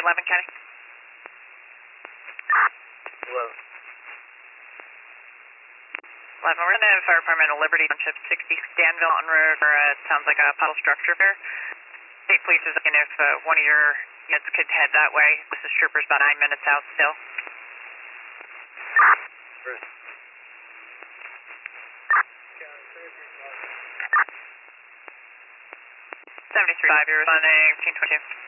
11 County. Hello. 11, we're in the Fire Department of Liberty Township 60 Danville on road for sounds like a puddle structure there. State Police is looking if one of your units could head that way. This is Troopers about 9 minutes out still. 73 5, you're responding 1522.